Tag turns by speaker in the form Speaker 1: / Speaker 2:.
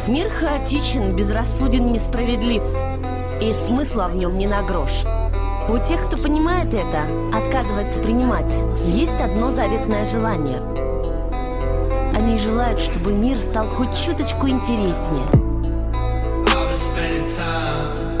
Speaker 1: Мир хаотичен, безрассуден, несправедлив, и смысла в нем не на грош. У тех, кто понимает это, отказывается принимать, есть одно заветное желание. Они желают, чтобы мир стал хоть чуточку интереснее.